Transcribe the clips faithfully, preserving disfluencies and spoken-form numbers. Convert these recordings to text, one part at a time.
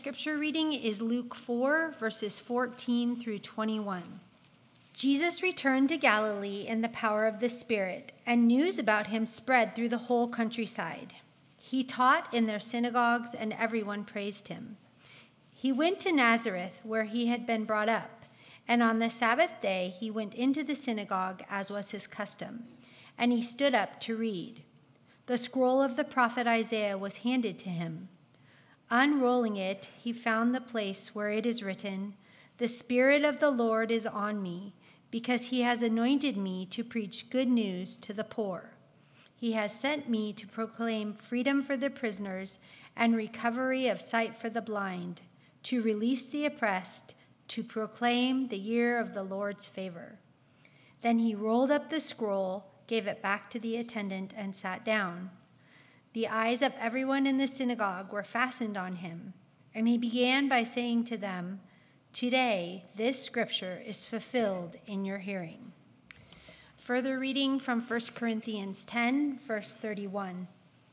scripture reading is Luke four, verses fourteen through twenty-one. Jesus returned to Galilee in the power of the Spirit, and news about him spread through the whole countryside. He taught in their synagogues, and everyone praised him. He went to Nazareth, where he had been brought up, and on the Sabbath day he went into the synagogue, as was his custom, and he stood up to read. The scroll of the prophet Isaiah was handed to him. Unrolling it, he found the place where it is written, "The Spirit of the Lord is on me, because he has anointed me to preach good news to the poor. He has sent me to proclaim freedom for the prisoners and recovery of sight for the blind, to release the oppressed, to proclaim the year of the Lord's favor." Then he rolled up the scroll, gave it back to the attendant, and sat down. The eyes of everyone in the synagogue were fastened on him, and he began by saying to them, "Today this scripture is fulfilled in your hearing." Further reading from First Corinthians ten, verse thirty-one.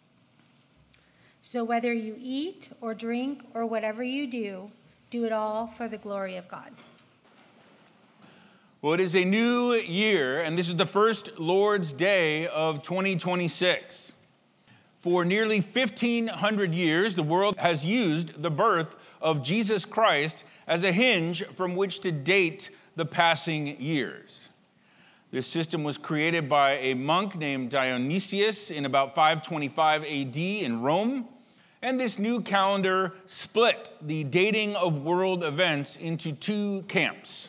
So whether you eat or drink or whatever you do, do it all for the glory of God. Well, it is a new year, and this is the first Lord's Day of twenty twenty-six. For nearly fifteen hundred years, the world has used the birth of Jesus Christ as a hinge from which to date the passing years. This system was created by a monk named Dionysius in about five twenty-five A D in Rome, and this new calendar split the dating of world events into two camps.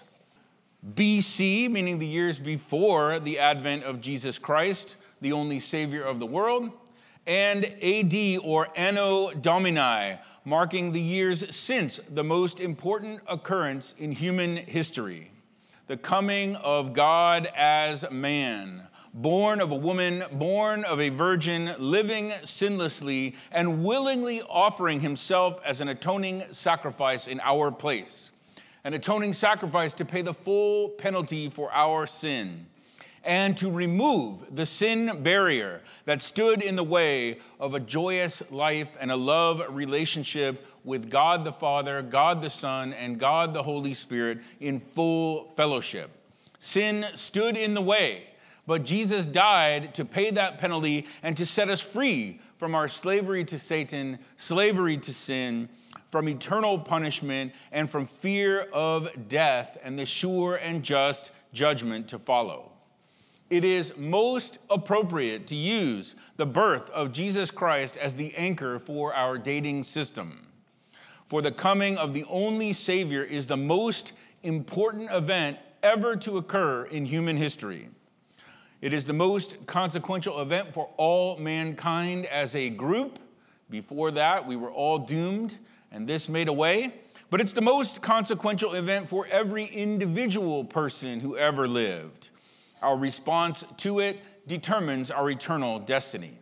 B C, meaning the years before the advent of Jesus Christ, the only Savior of the world, and A D, or Anno Domini, marking the years since the most important occurrence in human history, the coming of God as man, born of a woman, born of a virgin, living sinlessly, and willingly offering himself as an atoning sacrifice in our place, an atoning sacrifice to pay the full penalty for our sin, and to remove the sin barrier that stood in the way of a joyous life and a love relationship with God the Father, God the Son, and God the Holy Spirit in full fellowship. Sin stood in the way, but Jesus died to pay that penalty and to set us free from our slavery to Satan, slavery to sin, from eternal punishment, and from fear of death and the sure and just judgment to follow. It is most appropriate to use the birth of Jesus Christ as the anchor for our dating system. For the coming of the only Savior is the most important event ever to occur in human history. It is the most consequential event for all mankind as a group. Before that, we were all doomed, and this made a way. But it's the most consequential event for every individual person who ever lived. Our response to it determines our eternal destiny.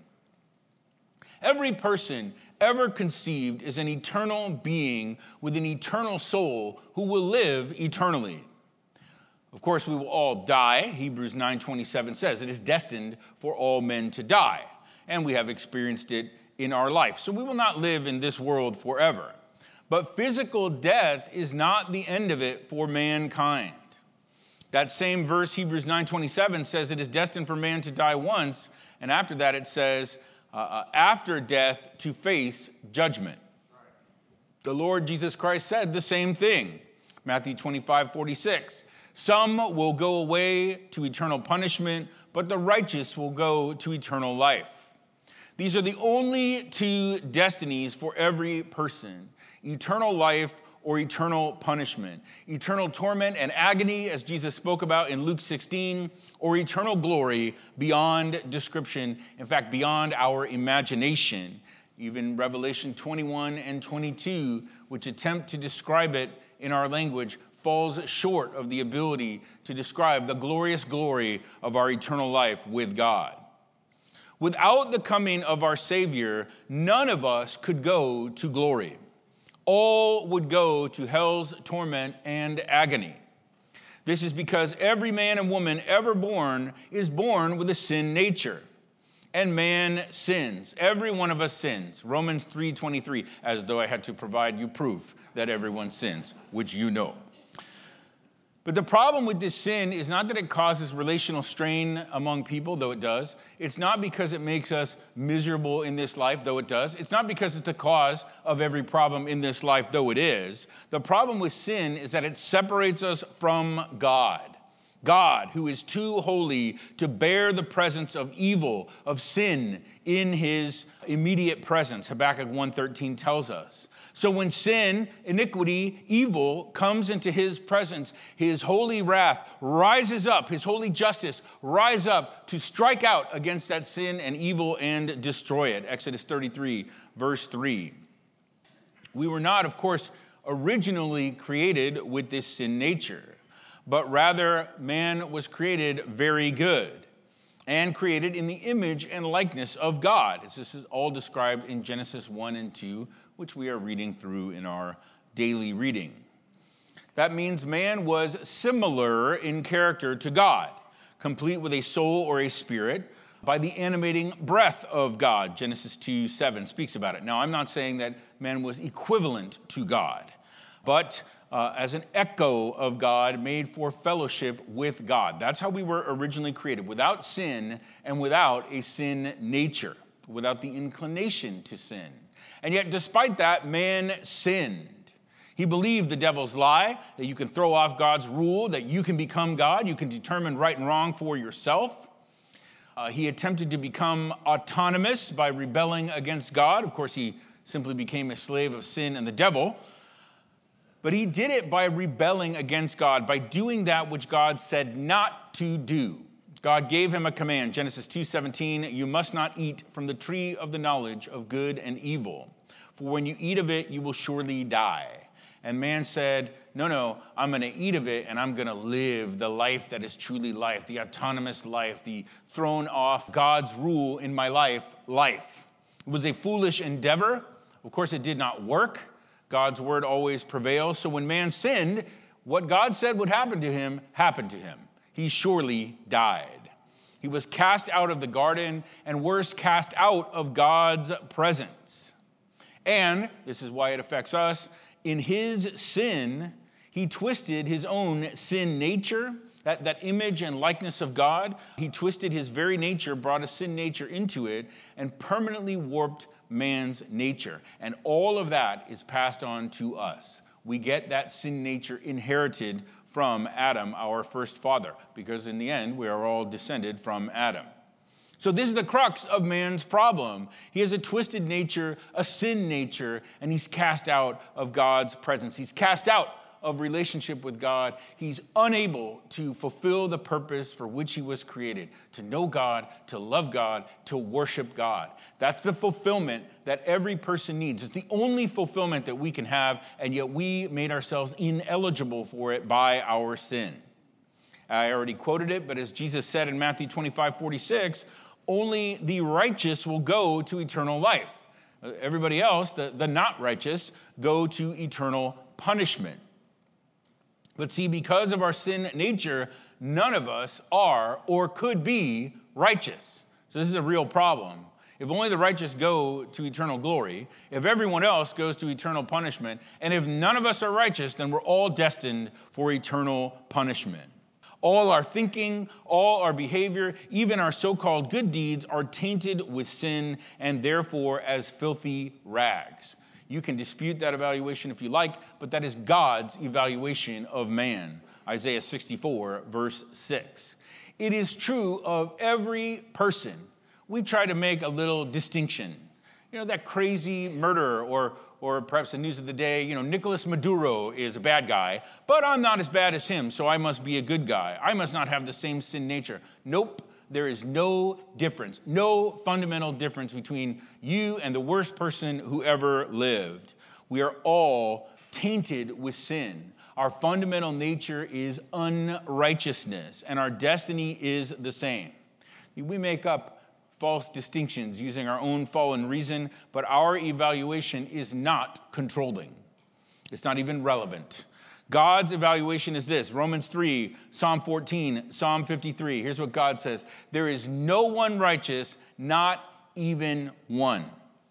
Every person ever conceived is an eternal being with an eternal soul who will live eternally. Of course, we will all die. Hebrews nine twenty-seven says it is destined for all men to die, and we have experienced it in our life. So we will not live in this world forever. But physical death is not the end of it for mankind. That same verse, Hebrews nine twenty-seven, says it is destined for man to die once, and after that it says, uh, after death to face judgment. The Lord Jesus Christ said the same thing. Matthew twenty-five forty-six. Some will go away to eternal punishment, but the righteous will go to eternal life. These are the only two destinies for every person: eternal life or eternal punishment, eternal torment and agony, as Jesus spoke about in Luke sixteen, or eternal glory beyond description, in fact, beyond our imagination. Even Revelation twenty-one and twenty-two, which attempt to describe it in our language, falls short of the ability to describe the glorious glory of our eternal life with God. Without the coming of our Savior, none of us could go to glory. All would go to hell's torment and agony. This is because every man and woman ever born is born with a sin nature. and man sins. Every one of us sins. Romans three twenty-three, as though I had to provide you proof that everyone sins, which you know. But the problem with this sin is not that it causes relational strain among people, though it does. It's not because it makes us miserable in this life, though it does. It's not because it's the cause of every problem in this life, though it is. The problem with sin is that it separates us from God. God, who is too holy to bear the presence of evil, of sin in his immediate presence, Habakkuk one thirteen tells us. So when sin, iniquity, evil comes into his presence, his holy wrath rises up, his holy justice rise up to strike out against that sin and evil and destroy it. Exodus thirty-three, verse three. We were not, of course, originally created with this sin nature, but rather man was created very good and created in the image and likeness of God, as this is all described in Genesis one and two, which we are reading through in our daily reading. That means man was similar in character to God, complete with a soul or a spirit by the animating breath of God. Genesis two seven speaks about it. Now, I'm not saying that man was equivalent to God, but uh, as an echo of God made for fellowship with God. That's how we were originally created, without sin and without a sin nature, without the inclination to sin. And yet, despite that, man sinned. He believed the devil's lie, that you can throw off God's rule, that you can become God, you can determine right and wrong for yourself. Uh, he attempted to become autonomous by rebelling against God. Of course, he simply became a slave of sin and the devil. But he did it by rebelling against God, by doing that which God said not to do. God gave him a command, Genesis two seventeen, you must not eat from the tree of the knowledge of good and evil, for when you eat of it, you will surely die. And man said, no, no, I'm going to eat of it, and I'm going to live the life that is truly life, the autonomous life, the thrown off God's rule in my life, life. It was a foolish endeavor. Of course, it did not work. God's word always prevails. So when man sinned, what God said would happen to him happened to him. He surely died. He was cast out of the garden, and worse, cast out of God's presence. And, this is why it affects us, in his sin, he twisted his own sin nature, that, that image and likeness of God. He twisted his very nature, brought a sin nature into it, and permanently warped man's nature. And all of that is passed on to us. We get that sin nature inherited from Adam, our first father, because in the end, we are all descended from Adam. So this is the crux of man's problem. He has a twisted nature, a sin nature, and he's cast out of God's presence. He's cast out of relationship with God. He's unable to fulfill the purpose for which he was created, to know God, to love God, to worship God. That's the fulfillment that every person needs. It's the only fulfillment that we can have, and yet we made ourselves ineligible for it by our sin. I already quoted it, but as Jesus said in Matthew twenty-five forty-six, only the righteous will go to eternal life. Everybody else, the, the not righteous, go to eternal punishment. But see, because of our sin nature, none of us are or could be righteous. So this is a real problem. If only the righteous go to eternal glory, if everyone else goes to eternal punishment, and if none of us are righteous, then we're all destined for eternal punishment. All our thinking, all our behavior, even our so-called good deeds are tainted with sin and therefore as filthy rags. You can dispute that evaluation if you like, but that is God's evaluation of man. Isaiah sixty-four, verse six. It is true of every person. We try to make a little distinction. You know, that crazy murderer, or or perhaps the news of the day, you know, Nicolas Maduro is a bad guy, but I'm not as bad as him, so I must be a good guy. I must not have the same sin nature. Nope. There is no difference, no fundamental difference between you and the worst person who ever lived. We are all tainted with sin. Our fundamental nature is unrighteousness, and our destiny is the same. We make up false distinctions using our own fallen reason, but our evaluation is not controlling. It's not even relevant. God's evaluation is this: Romans three, Psalm fourteen, Psalm fifty-three. Here's what God says: there is no one righteous, Not even one.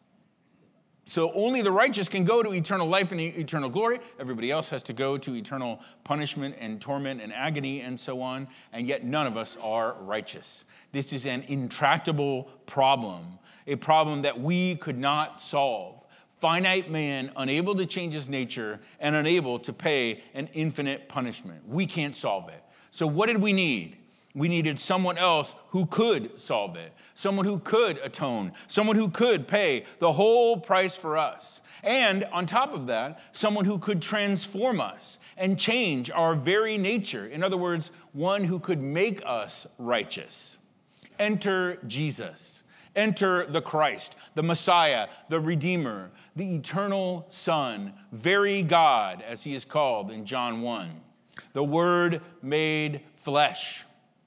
So only the righteous can go to eternal life and eternal glory. Everybody else has to go to eternal punishment and torment and agony and so on. And yet none of us are righteous. This is an intractable problem, a problem that we could not solve. Finite man, unable to change his nature and unable to pay an infinite punishment. We can't solve it. So what did we need? We needed someone else who could solve it, someone who could atone, someone who could pay the whole price for us. And on top of that, someone who could transform us and change our very nature. In other words, one who could make us righteous. Enter Jesus. Enter the Christ, the Messiah, the Redeemer, the eternal Son, very God, as he is called in John one. The Word made flesh.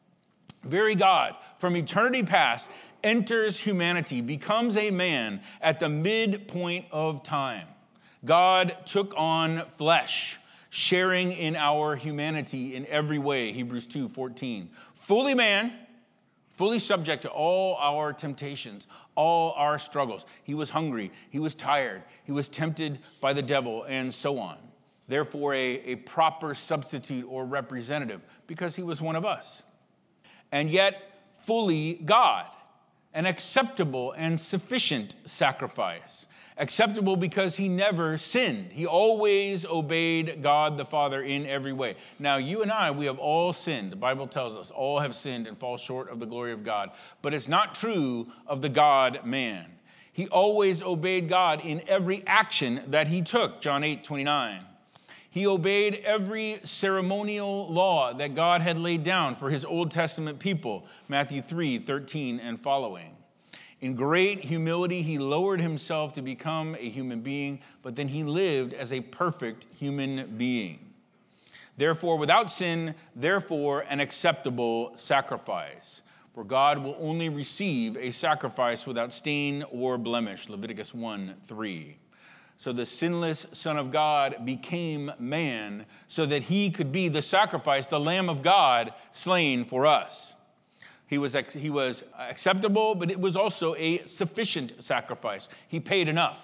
Very God, from eternity past, enters humanity, becomes a man at the midpoint of time. God took on flesh, sharing in our humanity in every way, Hebrews two fourteen. Fully man, fully subject to all our temptations, all our struggles. He was hungry, he was tired, he was tempted by the devil, and so on. Therefore, a, a proper substitute or representative, because he was one of us. And yet fully God, an acceptable and sufficient sacrifice. Acceptable because he never sinned. He always obeyed God the Father in every way. Now, you and I, we have all sinned. The Bible tells us all have sinned and fall short of the glory of God. But it's not true of the God-man. He always obeyed God in every action that he took, John eight twenty-nine. He obeyed every ceremonial law that God had laid down for his Old Testament people, Matthew three thirteen and following. In great humility, he lowered himself to become a human being, but then he lived as a perfect human being. Therefore, without sin, therefore, an acceptable sacrifice. For God will only receive a sacrifice without stain or blemish, Leviticus one three. So the sinless Son of God became man so that he could be the sacrifice, the Lamb of God slain for us. He was, he was acceptable, but it was also a sufficient sacrifice. He paid enough.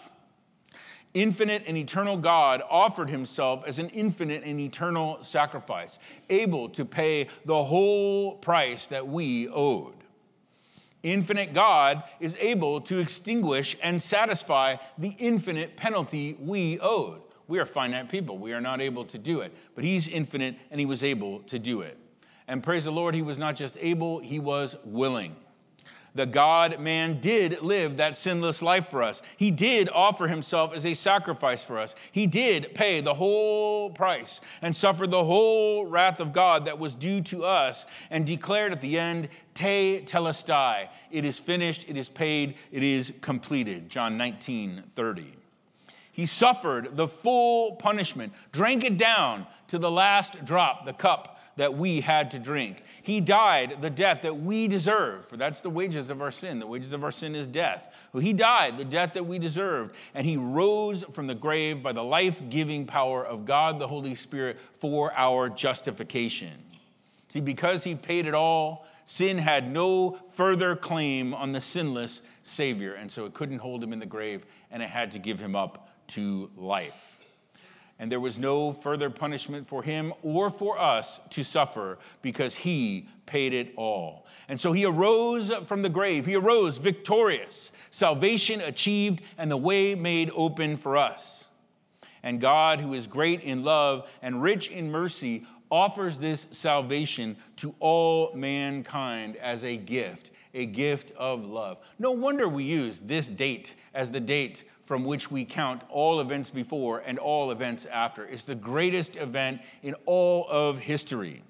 Infinite and eternal God offered himself as an infinite and eternal sacrifice, able to pay the whole price that we owed. Infinite God is able to extinguish and satisfy the infinite penalty we owed. We are finite people. We are not able to do it. But he's infinite, and he was able to do it. And praise the Lord, he was not just able, he was willing. The God-man did live that sinless life for us. He did offer himself as a sacrifice for us. He did pay the whole price and suffer the whole wrath of God that was due to us, and declared at the end, te telestai, it is finished, it is paid, it is completed, John nineteen thirty. He suffered the full punishment, drank it down to the last drop, the cup that we had to drink. He died the death that we deserve, for that's the wages of our sin. The wages of our sin is death. Well, he died the death that we deserved, and he rose from the grave by the life-giving power of God the Holy Spirit for our justification. See, because he paid it all, sin had no further claim on the sinless Savior, and so it couldn't hold him in the grave, and it had to give him up to life. And there was no further punishment for him or for us to suffer, because he paid it all. And so he arose from the grave. He arose victorious, salvation achieved, and the way made open for us. And God, who is great in love and rich in mercy, offers this salvation to all mankind as a gift, a gift of love. No wonder we use this date as the date from which we count all events before and all events after. It's the greatest event in all of history.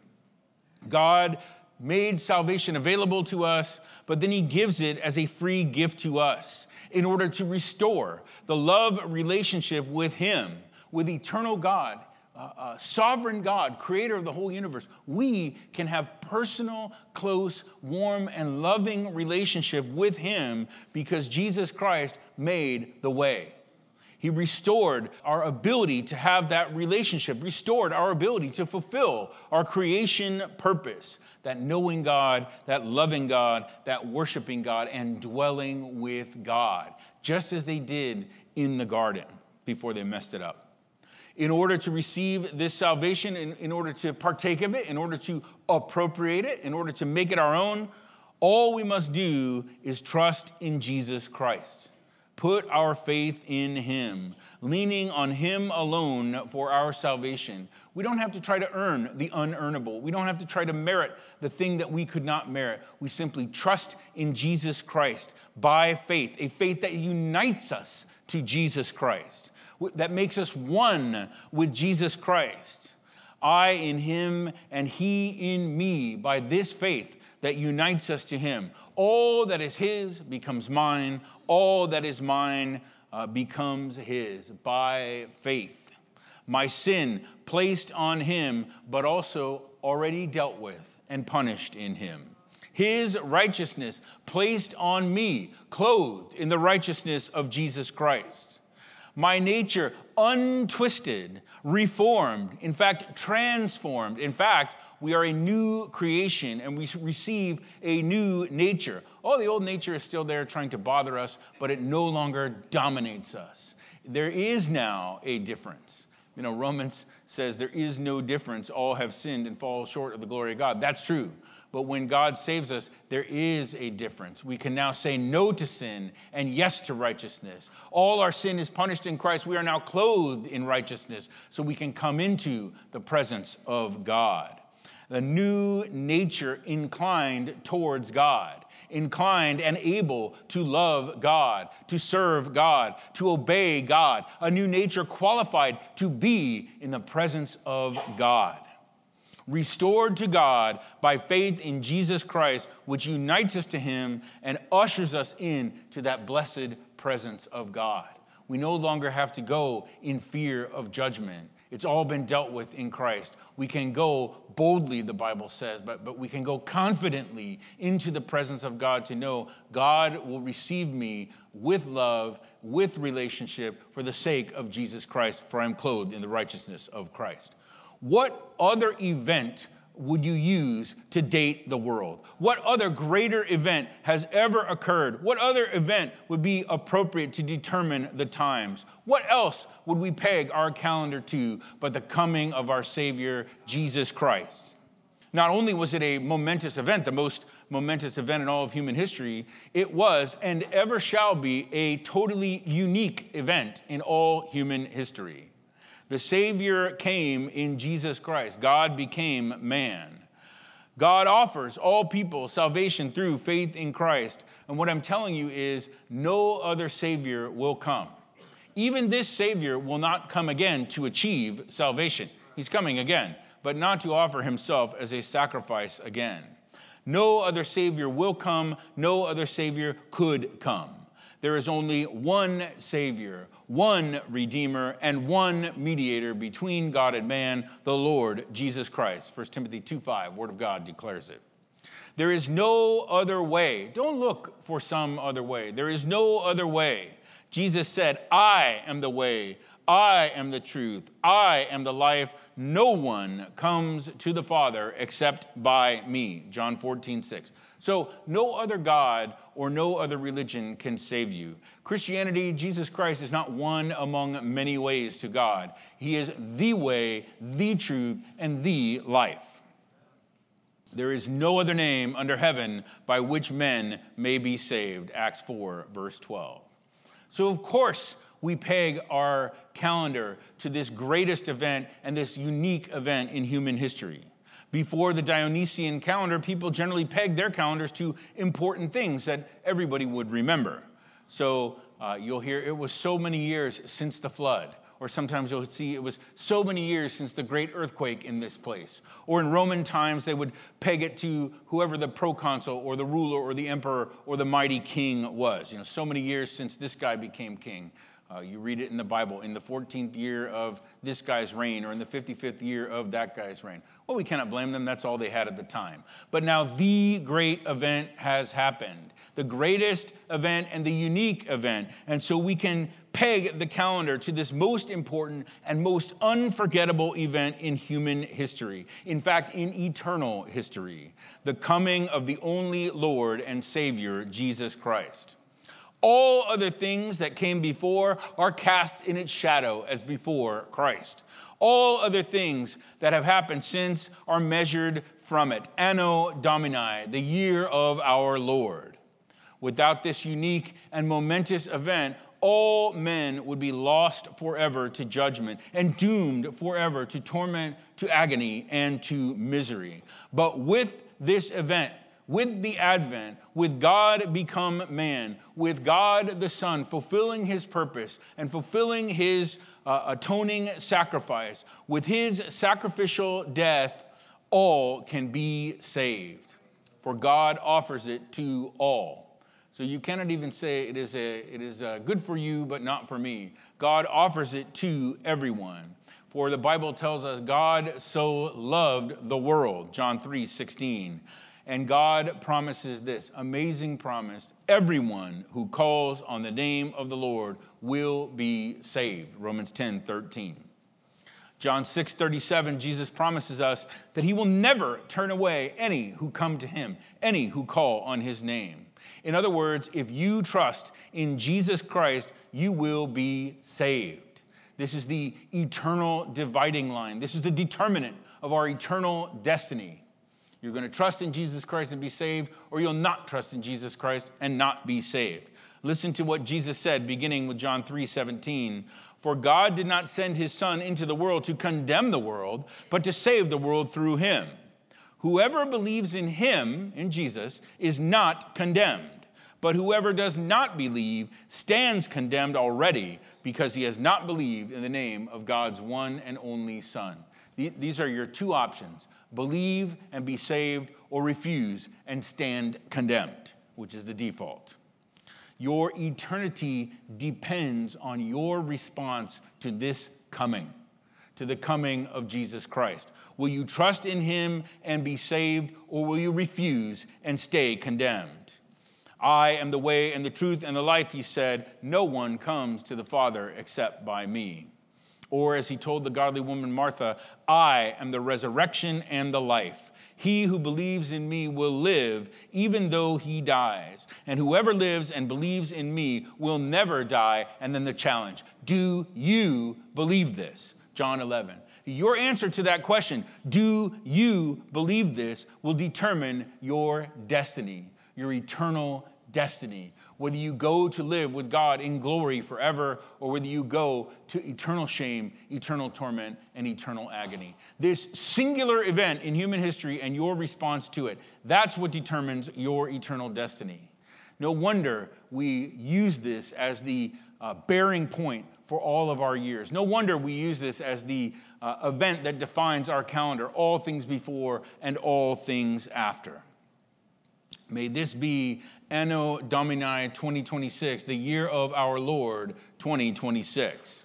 God made salvation available to us, but then he gives it as a free gift to us in order to restore the love relationship with him, with eternal God, uh, uh, sovereign God, creator of the whole universe. We can have personal, close, warm, and loving relationship with him because Jesus Christ made the way. He restored our ability to have that relationship, restored our ability to fulfill our creation purpose, that knowing God, that loving God, that worshiping God, and dwelling with God, just as they did in the garden before they messed it up. In order to receive this salvation, in, in order to partake of it, in order to appropriate it, in order to make it our own, all we must do is trust in Jesus Christ. Put our faith in him, leaning on him alone for our salvation. We don't have to try to earn the unearnable. We don't have to try to merit the thing that we could not merit. We simply trust in Jesus Christ by faith, a faith that unites us to Jesus Christ, that makes us one with Jesus Christ. I in him and he in me, by this faith that unites us to him. All that is his becomes mine. All that is mine uh, becomes his by faith. My sin placed on him, but also already dealt with and punished in him. His righteousness placed on me, clothed in the righteousness of Jesus Christ. My nature untwisted, reformed, in fact, transformed. In fact, we are a new creation and we receive a new nature. Oh, the old nature is still there trying to bother us, but it no longer dominates us. There is now a difference. You know, Romans says there is no difference. All have sinned and fall short of the glory of God. That's true. But when God saves us, there is a difference. We can now say no to sin and yes to righteousness. All our sin is punished in Christ. We are now clothed in righteousness so we can come into the presence of God. The new nature inclined towards God, inclined and able to love God, to serve God, to obey God. A new nature qualified to be in the presence of God. Restored to God by faith in Jesus Christ, which unites us to him and ushers us in to that blessed presence of God. We no longer have to go in fear of judgment. It's all been dealt with in Christ. We can go boldly, the Bible says, but, but we can go confidently into the presence of God to know God will receive me with love, with relationship, for the sake of Jesus Christ, for I am clothed in the righteousness of Christ. What other event would you use to date the world? What other greater event has ever occurred? What other event would be appropriate to determine the times? What else would we peg our calendar to but the coming of our Savior, Jesus Christ? Not only was it a momentous event, the most momentous event in all of human history, it was and ever shall be a totally unique event in all human history. The Savior came in Jesus Christ. God became man. God offers all people salvation through faith in Christ. And what I'm telling you is no other Savior will come. Even this Savior will not come again to achieve salvation. He's coming again, but not to offer himself as a sacrifice again. No other Savior will come. No other Savior could come. There is only one Savior, one Redeemer, and one mediator between God and man, the Lord Jesus Christ. First Timothy two five, Word of God declares it. There is no other way. Don't look for some other way. There is no other way. Jesus said, I am the way. I am the truth. I am the life. No one comes to the Father except by me. John fourteen six. So no other God or no other religion can save you. Christianity, Jesus Christ, is not one among many ways to God. He is the way, the truth, and the life. There is no other name under heaven by which men may be saved. Acts four, verse twelve. So of course, we peg our calendar to this greatest event and this unique event in human history. Before the Dionysian calendar, people generally pegged their calendars to important things that everybody would remember. So uh, you'll hear it was so many years since the flood. Or sometimes you'll see it was so many years since the great earthquake in this place. Or in Roman times, they would peg it to whoever the proconsul or the ruler or the emperor or the mighty king was. You know, so many years since this guy became king. Uh, you read it in the Bible, in the fourteenth year of this guy's reign, or in the fifty-fifth year of that guy's reign. Well, we cannot blame them. That's all they had at the time. But now the great event has happened. The greatest event and the unique event. And so we can peg the calendar to this most important and most unforgettable event in human history. In fact, in eternal history. The coming of the only Lord and Savior, Jesus Christ. All other things that came before are cast in its shadow as before Christ. All other things that have happened since are measured from it. Anno Domini, the year of our Lord. Without this unique and momentous event, all men would be lost forever to judgment and doomed forever to torment, to agony, and to misery. But with this event, with the Advent, with God become man, with God the Son fulfilling his purpose and fulfilling his uh, atoning sacrifice, with his sacrificial death, all can be saved. For God offers it to all. So you cannot even say it is a, it is a good for you, but not for me. God offers it to everyone. For the Bible tells us God so loved the world, John three sixteen. And God promises this amazing promise: everyone who calls on the name of the Lord will be saved, Romans ten thirteen. John six thirty-seven, Jesus promises us that he will never turn away any who come to him, any who call on his name. In other words, if you trust in Jesus Christ, you will be saved. This is the eternal dividing line. This is the determinant of our eternal destiny. You're going to trust in Jesus Christ and be saved, or you'll not trust in Jesus Christ and not be saved. Listen to what Jesus said, beginning with John three seventeen. For God did not send his Son into the world to condemn the world, but to save the world through him. Whoever believes in him, in Jesus, is not condemned. But whoever does not believe stands condemned already, because he has not believed in the name of God's one and only Son. These are your two options: believe and be saved, or refuse and stand condemned, which is the default. Your eternity depends on your response to this coming, to the coming of Jesus Christ. Will you trust in him and be saved, or will you refuse and stay condemned? I am the way and the truth and the life, he said. No one comes to the Father except by me. Or as he told the godly woman Martha, I am the resurrection and the life. He who believes in me will live even though he dies. And whoever lives and believes in me will never die. And then the challenge: do you believe this? John eleven. Your answer to that question, do you believe this, will determine your destiny, your eternal destiny. Whether you go to live with God in glory forever, or whether you go to eternal shame, eternal torment, and eternal agony. This singular event in human history and your response to it, that's what determines your eternal destiny. No wonder we use this as the uh, bearing point for all of our years. No wonder we use this as the uh, event that defines our calendar, all things before and all things after. May this be Anno Domini twenty twenty-six, the year of our Lord twenty twenty-six.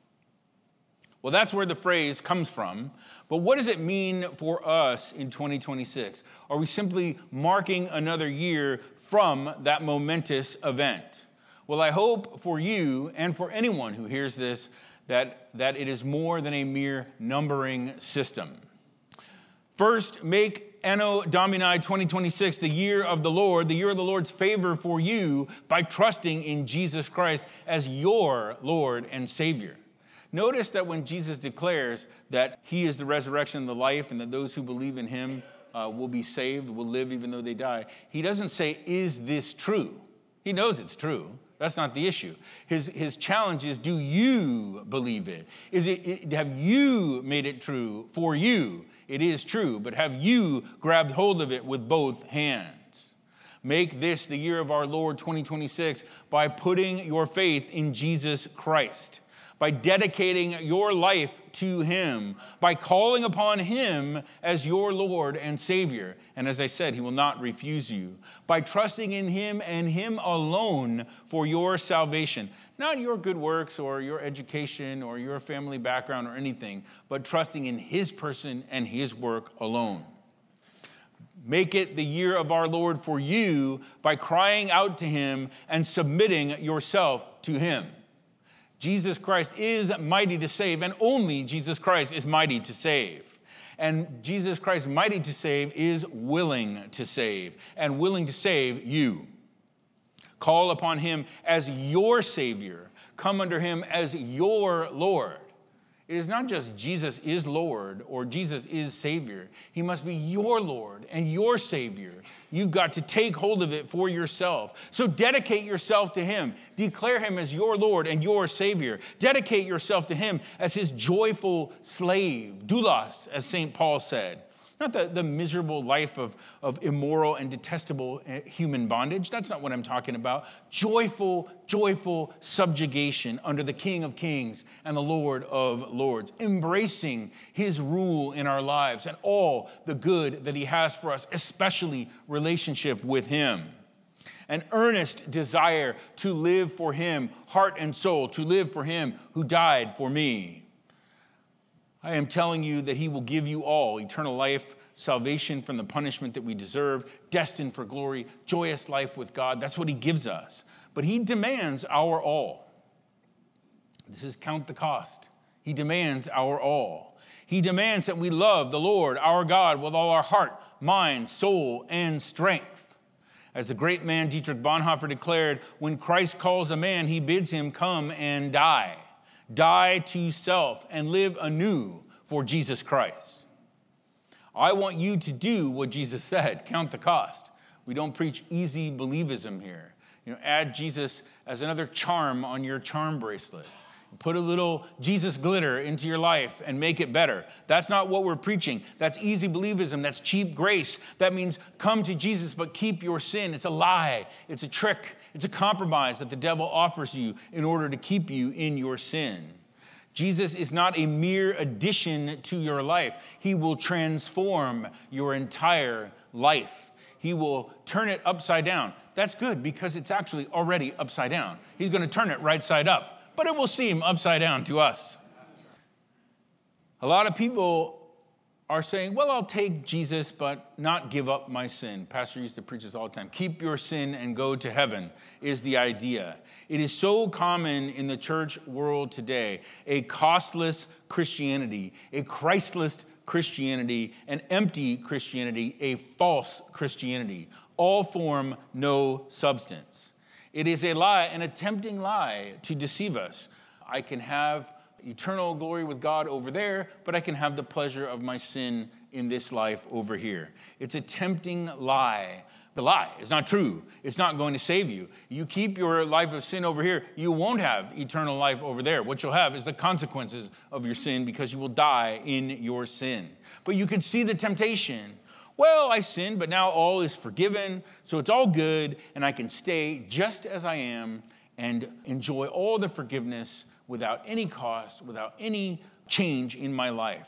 Well, that's where the phrase comes from. But what does it mean for us in twenty twenty-six? Are we simply marking another year from that momentous event? Well, I hope for you and for anyone who hears this that, that it is more than a mere numbering system. First, make Anno Domini twenty twenty-six the year of the Lord, the year of the Lord's favor for you, by trusting in Jesus Christ as your Lord and Savior. Notice that when Jesus declares that he is the resurrection and the life, and that those who believe in him uh, will be saved, will live even though they die, he doesn't say, is this true? He knows it's true. That's not the issue. His, his challenge is, do you believe it? Is it, it? Have you made it true for you? It is true, but have you grabbed hold of it with both hands? Make this the year of our Lord twenty twenty-six by putting your faith in Jesus Christ, by dedicating your life to him, by calling upon him as your Lord and Savior. And as I said, he will not refuse you. By trusting in him and him alone for your salvation. Not your good works or your education or your family background or anything, but trusting in his person and his work alone. Make it the year of our Lord for you by crying out to him and submitting yourself to him. Jesus Christ is mighty to save, and only Jesus Christ is mighty to save. And Jesus Christ, mighty to save, is willing to save, and willing to save you. Call upon him as your Savior. Come under him as your Lord. It is not just Jesus is Lord or Jesus is Savior. He must be your Lord and your Savior. You've got to take hold of it for yourself. So dedicate yourself to him. Declare him as your Lord and your Savior. Dedicate yourself to him as his joyful slave, doulos, as Saint Paul said. Not the, the miserable life of, of immoral and detestable human bondage. That's not what I'm talking about. Joyful, joyful subjugation under the King of Kings and the Lord of Lords. Embracing his rule in our lives and all the good that he has for us, especially relationship with him. An earnest desire to live for him, heart and soul, to live for him who died for me. I am telling you that he will give you all eternal life, salvation from the punishment that we deserve, destined for glory, joyous life with God. That's what he gives us. But he demands our all. This is count the cost. He demands our all. He demands that we love the Lord, our God, with all our heart, mind, soul, and strength. As the great man Dietrich Bonhoeffer declared, when Christ calls a man, he bids him come and die. Die to self and live anew for Jesus Christ. I want you to do what Jesus said. Count the cost. We don't preach easy believism here. You know, add Jesus as another charm on your charm bracelet. Put a little Jesus glitter into your life and make it better. That's not what we're preaching. That's easy believism. That's cheap grace. That means come to Jesus, but keep your sin. It's a lie. It's a trick. It's a compromise that the devil offers you in order to keep you in your sin. Jesus is not a mere addition to your life. He will transform your entire life. He will turn it upside down. That's good because it's actually already upside down. He's going to turn it right side up, but it will seem upside down to us. A lot of people are saying, well, I'll take Jesus, but not give up my sin. Pastor used to preach this all the time. Keep your sin and go to heaven is the idea. It is so common in the church world today, a costless Christianity, a Christless Christianity, an empty Christianity, a false Christianity. All form, no substance. It is a lie, an tempting lie to deceive us. I can have eternal glory with God over there, but I can have the pleasure of my sin in this life over here. It's a tempting lie. The lie is not true. It's not going to save you. You keep your life of sin over here, you won't have eternal life over there. What you'll have is the consequences of your sin because you will die in your sin. But you can see the temptation. Well, I sinned, but now all is forgiven, so it's all good, and I can stay just as I am and enjoy all the forgiveness without any cost, without any change in my life.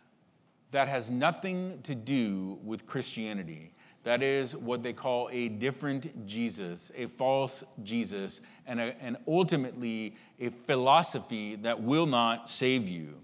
That has nothing to do with Christianity. That is what they call a different Jesus, a false Jesus, and, a, and ultimately a philosophy that will not save you.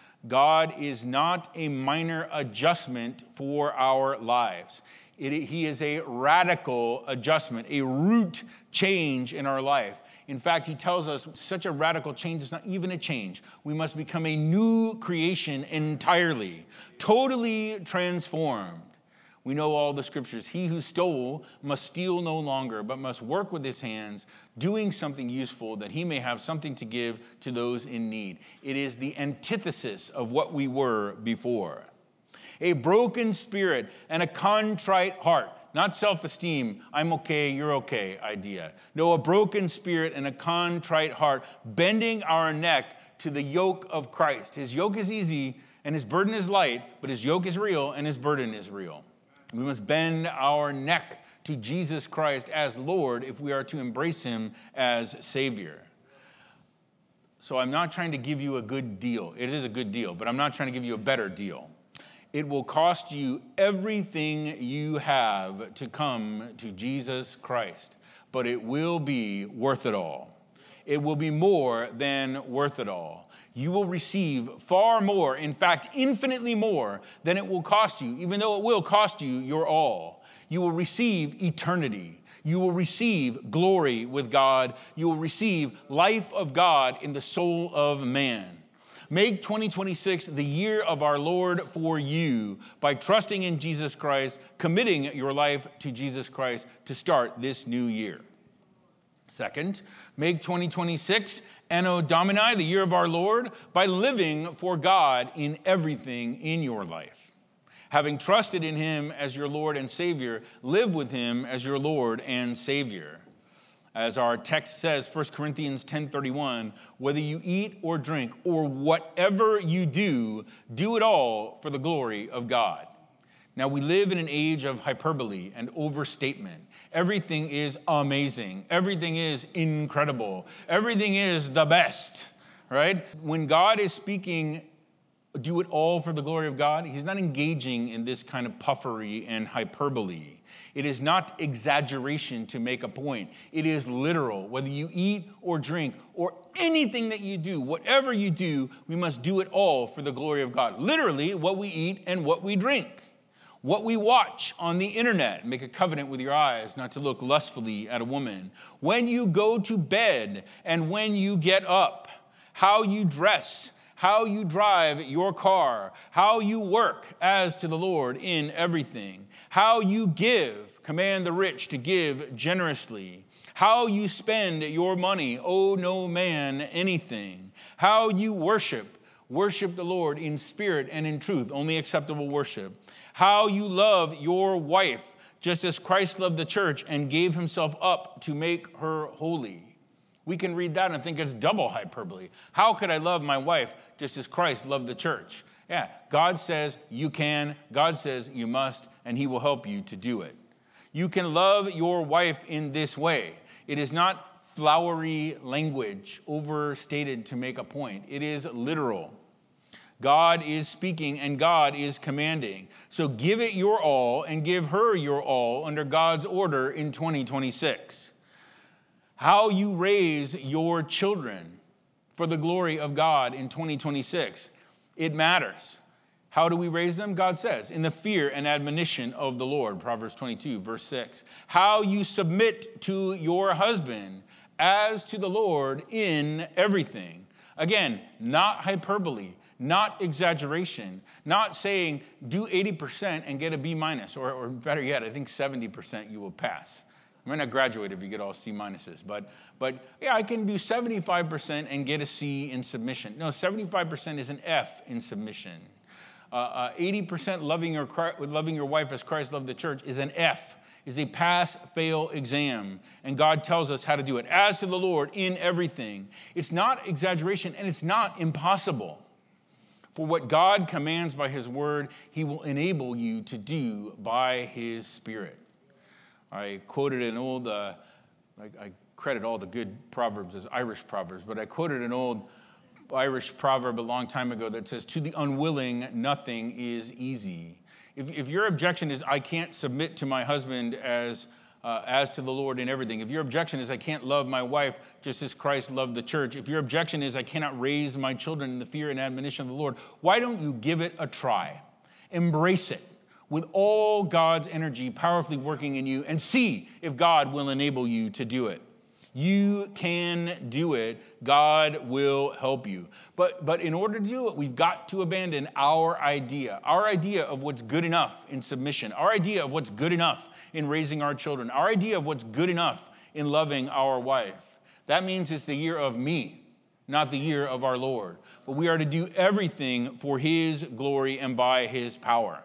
God is not a minor adjustment for our lives. It, he is a radical adjustment, a root change in our life. In fact, he tells us such a radical change is not even a change. We must become a new creation entirely, totally transformed. We know all the scriptures. He who stole must steal no longer, but must work with his hands, doing something useful that he may have something to give to those in need. It is the antithesis of what we were before. A broken spirit and a contrite heart. Not self-esteem, I'm okay, you're okay idea. No, a broken spirit and a contrite heart, bending our neck to the yoke of Christ. His yoke is easy and his burden is light, but his yoke is real and his burden is real. We must bend our neck to Jesus Christ as Lord if we are to embrace him as Savior. So I'm not trying to give you a good deal. It is a good deal, but I'm not trying to give you a better deal. It will cost you everything you have to come to Jesus Christ, but it will be worth it all. It will be more than worth it all. You will receive far more, in fact, infinitely more than it will cost you, even though it will cost you your all. You will receive eternity. You will receive glory with God. You will receive life of God in the soul of man. Make twenty twenty-six the year of our Lord for you by trusting in Jesus Christ, committing your life to Jesus Christ to start this new year. Second, make twenty twenty-six Anno Domini the year of our Lord by living for God in everything in your life. Having trusted in him as your Lord and Savior, live with him as your Lord and Savior. As our text says, First Corinthians ten thirty-one, whether you eat or drink or whatever you do, do it all for the glory of God. Now, we live in an age of hyperbole and overstatement. Everything is amazing. Everything is incredible. Everything is the best, right? When God is speaking, do it all for the glory of God, he's not engaging in this kind of puffery and hyperbole. It is not exaggeration to make a point. It is literal. Whether you eat or drink or anything that you do, whatever you do, we must do it all for the glory of God. Literally, what we eat and what we drink. What we watch on the internet, make a covenant with your eyes not to look lustfully at a woman. When you go to bed and when you get up, how you dress, how you drive your car, how you work as to the Lord in everything, how you give, command the rich to give generously, how you spend your money, owe no man anything, how you worship, worship the Lord in spirit and in truth, only acceptable worship, how you love your wife, just as Christ loved the church and gave himself up to make her holy. We can read that and think it's double hyperbole. How could I love my wife just as Christ loved the church? Yeah, God says you can, God says you must, and he will help you to do it. You can love your wife in this way. It is not flowery language overstated to make a point. It is literal. God is speaking and God is commanding. So give it your all and give her your all under God's order in twenty twenty-six. How you raise your children for the glory of God in twenty twenty-six. It matters. How do we raise them? God says, in the fear and admonition of the Lord, Proverbs twenty-two, verse six. How you submit to your husband as to the Lord in everything. Again, not hyperbole, not exaggeration, not saying do eighty percent and get a B minus, or, or better yet, I think seventy percent you will pass. You might not graduate if you get all C minuses, but but yeah, I can do seventy-five percent and get a C in submission. No, seventy-five percent is an F in submission. Uh, uh, eighty percent loving your loving your wife as Christ loved the church is an F, is a pass-fail exam, and God tells us how to do it. As to the Lord in everything. It's not exaggeration, and it's not impossible. For what God commands by his word, he will enable you to do by his Spirit. I quoted an old, uh, I, I credit all the good proverbs as Irish proverbs, but I quoted an old Irish proverb a long time ago that says, to the unwilling, nothing is easy. If, if your objection is, I can't submit to my husband as uh, as to the Lord in everything, if your objection is, I can't love my wife just as Christ loved the church, if your objection is, I cannot raise my children in the fear and admonition of the Lord, why don't you give it a try? Embrace it with all God's energy powerfully working in you and see if God will enable you to do it. You can do it. God will help you. But, but in order to do it, we've got to abandon our idea, our idea of what's good enough in submission, our idea of what's good enough in raising our children, our idea of what's good enough in loving our wife. That means it's the year of me, not the year of our Lord. But we are to do everything for his glory and by his power.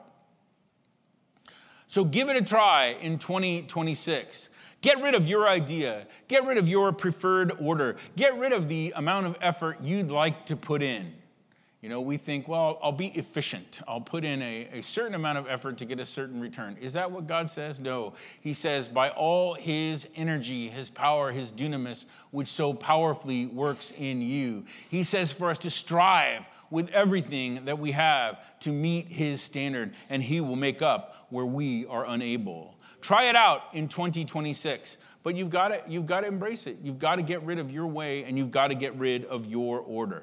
So give it a try in twenty twenty-six. Get rid of your idea. Get rid of your preferred order. Get rid of the amount of effort you'd like to put in. You know, we think, well, I'll be efficient. I'll put in a, a certain amount of effort to get a certain return. Is that what God says? No. He says, by all his energy, his power, his dunamis, which so powerfully works in you. He says for us to strive with everything that we have to meet his standard, and he will make up where we are unable. Try it out in twenty twenty-six, but you've got to, you've got to embrace it. You've got to get rid of your way, and you've got to get rid of your order.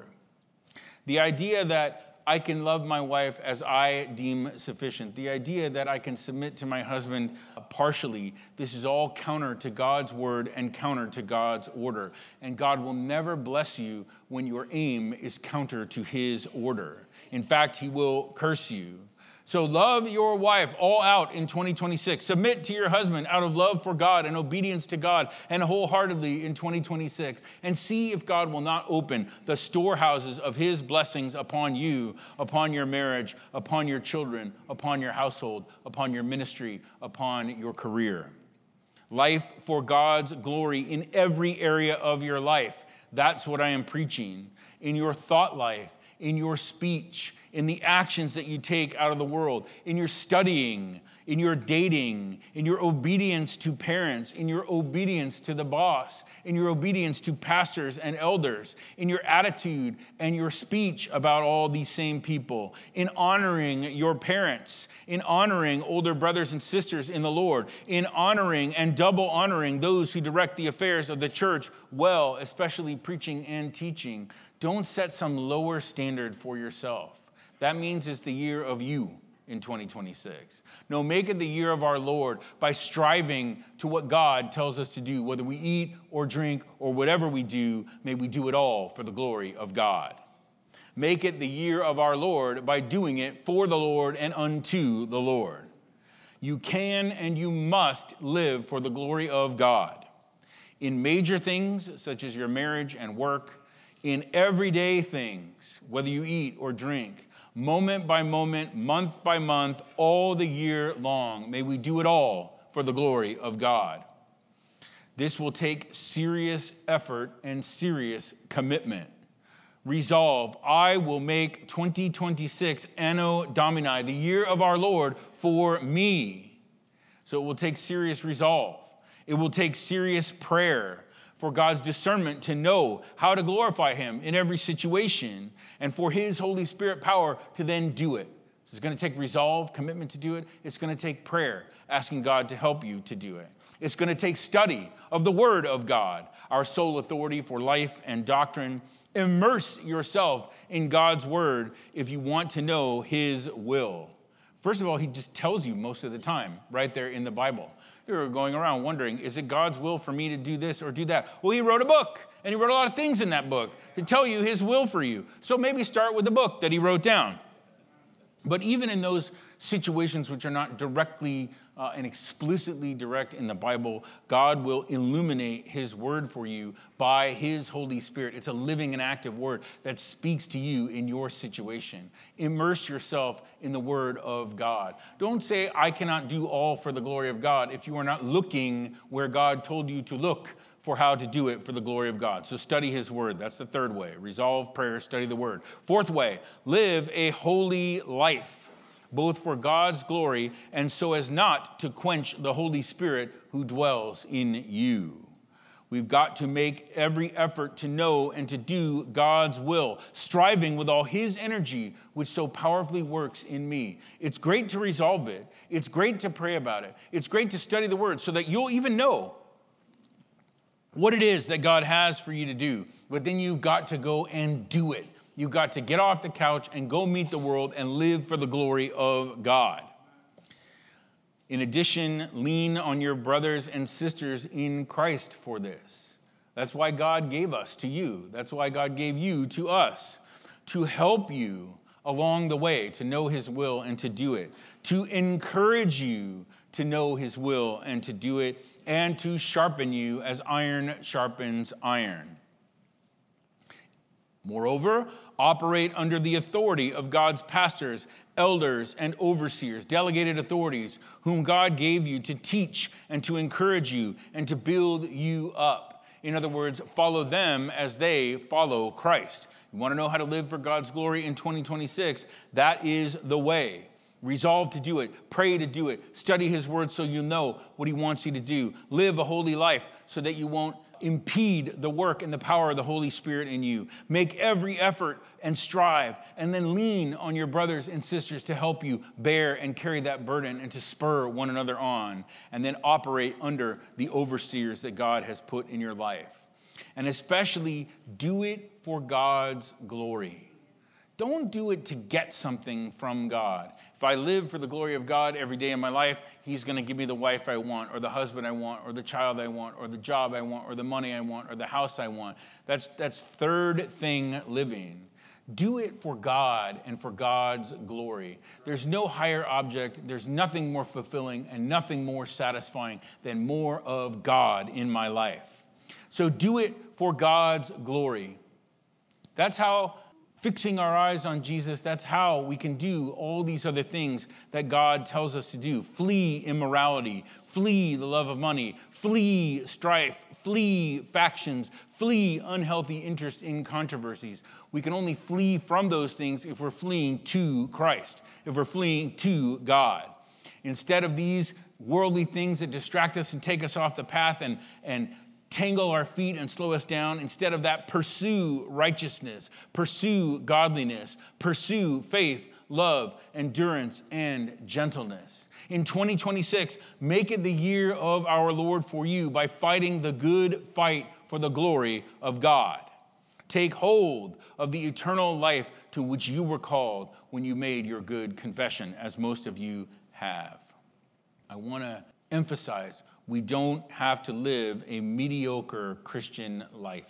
The idea that I can love my wife as I deem sufficient, the idea that I can submit to my husband partially, this is all counter to God's word and counter to God's order. And God will never bless you when your aim is counter to his order. In fact, he will curse you. So love your wife all out in twenty twenty-six. Submit to your husband out of love for God and obedience to God and wholeheartedly in twenty twenty-six. And see if God will not open the storehouses of his blessings upon you, upon your marriage, upon your children, upon your household, upon your ministry, upon your career. Life for God's glory in every area of your life. That's what I am preaching. In your thought life, in your speech, in the actions that you take out of the world, in your studying, in your dating, in your obedience to parents, in your obedience to the boss, in your obedience to pastors and elders, in your attitude and your speech about all these same people, in honoring your parents, in honoring older brothers and sisters in the Lord, in honoring and double honoring those who direct the affairs of the church well, especially preaching and teaching. Don't set some lower standard for yourself. That means it's the year of you in twenty twenty-six. No, make it the year of our Lord by striving to what God tells us to do. Whether we eat or drink or whatever we do, may we do it all for the glory of God. Make it the year of our Lord by doing it for the Lord and unto the Lord. You can and you must live for the glory of God. In major things, such as your marriage and work, in everyday things, whether you eat or drink, moment by moment, month by month, all the year long. May we do it all for the glory of God. This will take serious effort and serious commitment. Resolve, I will make twenty twenty-six Anno Domini, the year of our Lord, for me. So it will take serious resolve. It will take serious prayer for God's discernment to know how to glorify him in every situation, and for his Holy Spirit power to then do it. So it's going to take resolve, commitment to do it. It's going to take prayer, asking God to help you to do it. It's going to take study of the Word of God, our sole authority for life and doctrine. Immerse yourself in God's Word if you want to know his will. First of all, he just tells you most of the time, right there in the Bible. You're going around wondering, is it God's will for me to do this or do that? Well, he wrote a book, and he wrote a lot of things in that book to tell you his will for you. So maybe start with the book that he wrote down. But even in those situations which are not directly uh, and explicitly direct in the Bible, God will illuminate his word for you by his Holy Spirit. It's a living and active word that speaks to you in your situation. Immerse yourself in the word of God. Don't say, I cannot do all for the glory of God, if you are not looking where God told you to look for how to do it for the glory of God. So study his word. That's the third way. Resolve, prayer, study the word. Fourth way, live a holy life, both for God's glory and so as not to quench the Holy Spirit who dwells in you. We've got to make every effort to know and to do God's will, striving with all his energy, which so powerfully works in me. It's great to resolve it. It's great to pray about it. It's great to study the word so that you'll even know what it is that God has for you to do. But then you've got to go and do it. You've got to get off the couch and go meet the world and live for the glory of God. In addition, lean on your brothers and sisters in Christ for this. That's why God gave us to you. That's why God gave you to us, to help you along the way to know his will and to do it, to encourage you to know his will and to do it, and to sharpen you as iron sharpens iron. Moreover, operate under the authority of God's pastors, elders, and overseers, delegated authorities, whom God gave you to teach and to encourage you and to build you up. In other words, follow them as they follow Christ. You want to know how to live for God's glory in twenty twenty-six? That is the way. Resolve to do it. Pray to do it. Study his word so you know what he wants you to do. Live a holy life so that you won't impede the work and the power of the Holy Spirit in you. Make every effort and strive, and then lean on your brothers and sisters to help you bear and carry that burden and to spur one another on, and then operate under the overseers that God has put in your life. And especially do it for God's glory. Don't do it to get something from God. If I live for the glory of God every day of my life, he's going to give me the wife I want, or the husband I want, or the child I want, or the job I want, or the money I want, or the house I want. That's, that's third thing living. Do it for God and for God's glory. There's no higher object. There's nothing more fulfilling and nothing more satisfying than more of God in my life. So do it for God's glory. That's how fixing our eyes on Jesus, that's how we can do all these other things that God tells us to do. Flee immorality, flee the love of money, flee strife, flee factions, flee unhealthy interest in controversies. We can only flee from those things if we're fleeing to Christ, if we're fleeing to God. Instead of these worldly things that distract us and take us off the path and, and tangle our feet and slow us down. Instead of that, pursue righteousness, pursue godliness, pursue faith, love, endurance, and gentleness. In twenty twenty-six, make it the year of our Lord for you by fighting the good fight for the glory of God. Take hold of the eternal life to which you were called when you made your good confession, as most of you have. I want to emphasize, we don't have to live a mediocre Christian life,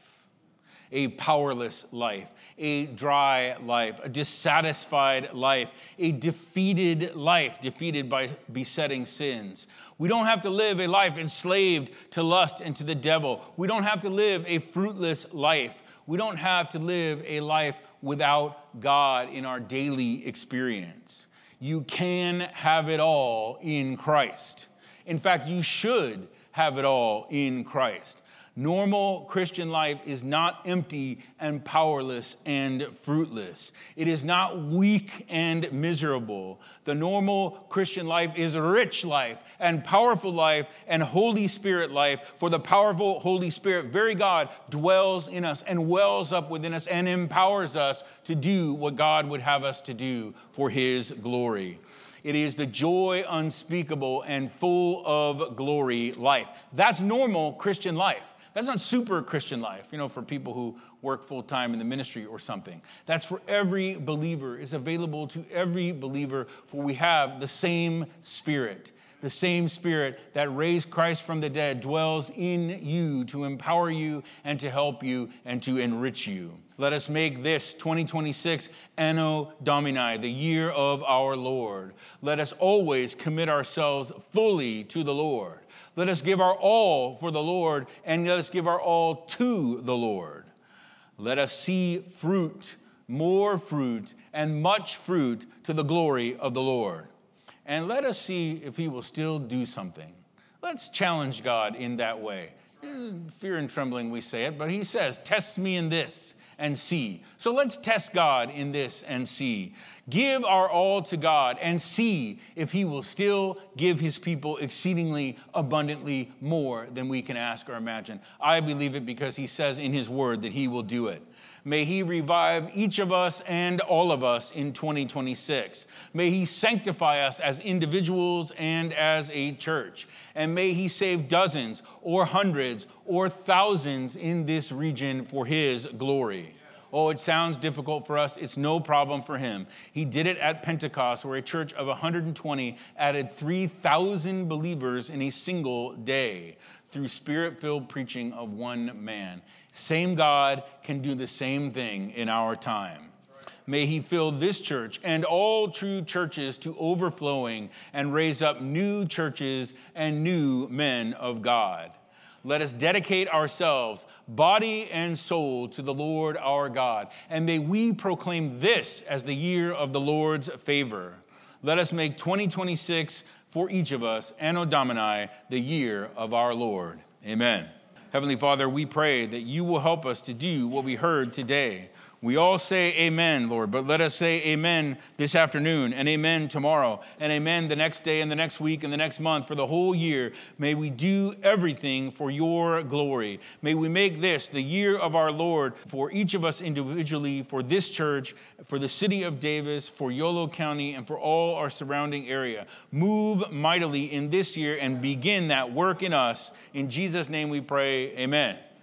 a powerless life, a dry life, a dissatisfied life, a defeated life, defeated by besetting sins. We don't have to live a life enslaved to lust and to the devil. We don't have to live a fruitless life. We don't have to live a life without God in our daily experience. You can have it all in Christ. In fact, you should have it all in Christ. Normal Christian life is not empty and powerless and fruitless. It is not weak and miserable. The normal Christian life is a rich life and powerful life and Holy Spirit life, for the powerful Holy Spirit, very God, dwells in us and wells up within us and empowers us to do what God would have us to do for his glory. It is the joy unspeakable and full of glory life. That's normal Christian life. That's not super Christian life, you know, for people who work full time in the ministry or something. That's for every believer. It's available to every believer, for we have the same Spirit. The same Spirit that raised Christ from the dead dwells in you to empower you and to help you and to enrich you. Let us make this twenty twenty-six Anno Domini, the year of our Lord. Let us always commit ourselves fully to the Lord. Let us give our all for the Lord, and let us give our all to the Lord. Let us see fruit, more fruit, and much fruit to the glory of the Lord. And let us see if he will still do something. Let's challenge God in that way. In fear and trembling we say it, but he says, test me in this and see. So let's test God in this and see. Give our all to God and see if he will still give his people exceedingly abundantly more than we can ask or imagine. I believe it because he says in his word that he will do it. May he revive each of us and all of us in twenty twenty-six. May he sanctify us as individuals and as a church. And may he save dozens or hundreds or thousands in this region for his glory. Oh, it sounds difficult for us. It's no problem for him. He did it at Pentecost, where a church of one hundred twenty added three thousand believers in a single day through spirit-filled preaching of one man. Same God can do the same thing in our time. May he fill this church and all true churches to overflowing and raise up new churches and new men of God. Let us dedicate ourselves, body and soul, to the Lord our God. And may we proclaim this as the year of the Lord's favor. Let us make twenty twenty-six for each of us, Anno Domini, the year of our Lord. Amen. Heavenly Father, we pray that you will help us to do what we heard today. We all say amen, Lord, but let us say amen this afternoon and amen tomorrow and amen the next day and the next week and the next month for the whole year. May we do everything for your glory. May we make this the year of our Lord for each of us individually, for this church, for the city of Davis, for Yolo County, and for all our surrounding area. Move mightily in this year and begin that work in us. In Jesus' name we pray, amen.